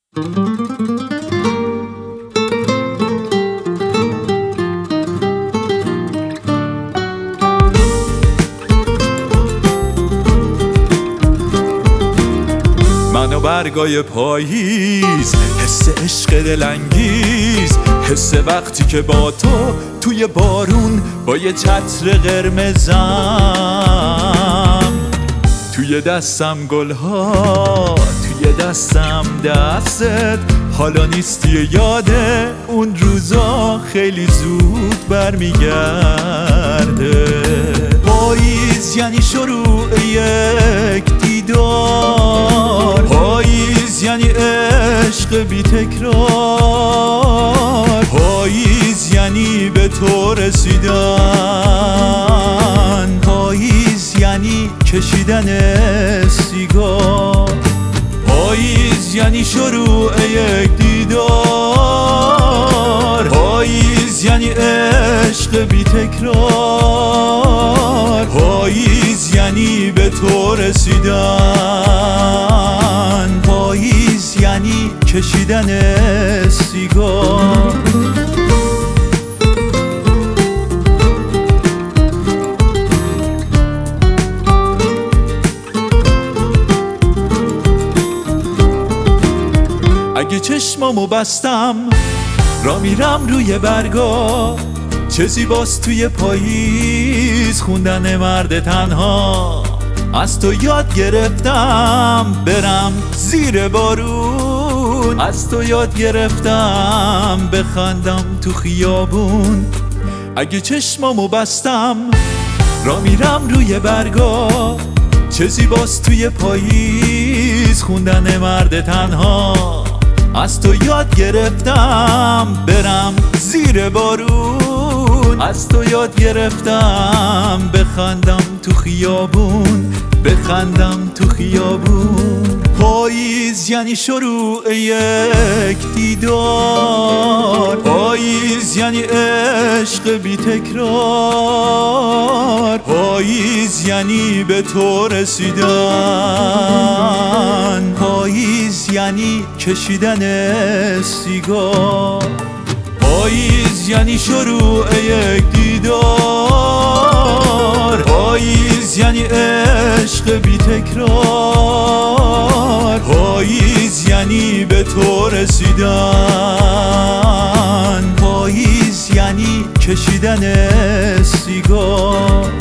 من و برگای پاییز، حس عشق دلانگیز، حس وقتی که با تو توی بارون با یه چتر قرمزم، توی دستم گلها، توی دستم دستت، حالا نیستی یاده اون روزا خیلی زود برمیگرده. پاییز یعنی شروع یک دیدار، پاییز یعنی عشق بی تکرار، پاییز یعنی به تو رسیدن، پاییز یعنی کشیدن سیگار، پاییز یعنی شروع یک دیدار، پاییز یعنی عشق بی تکرار، پاییز یعنی به تو رسیدن، پاییز یعنی کشیدن سیگار. اگه چشمامو بستم را میرم روی برگا، چه زیباست توی پاییز خوندن مرد تنها. از تو یاد گرفتم برم زیر بارون، از تو یاد گرفتم بخندم تو خیابون. اگه چشمامو بستم را میرم روی برگا، چه زیباست توی پاییز خوندن مرد تنها. از تو یاد گرفتم برم زیر بارون، از تو یاد گرفتم بخندم تو خیابون، بخندم تو خیابون. پاییز یعنی شروع یک دیدار، پاییز یعنی عشق بی تکرار، پاییز یعنی به تو رسیدن، پاییز یعنی کشیدن سیگار، پاییز یعنی شروع یک دیدار، پاییز یعنی عشق بی تکرار، پاییز یعنی به تو رسیدن، پاییز یعنی کشیدن سیگار.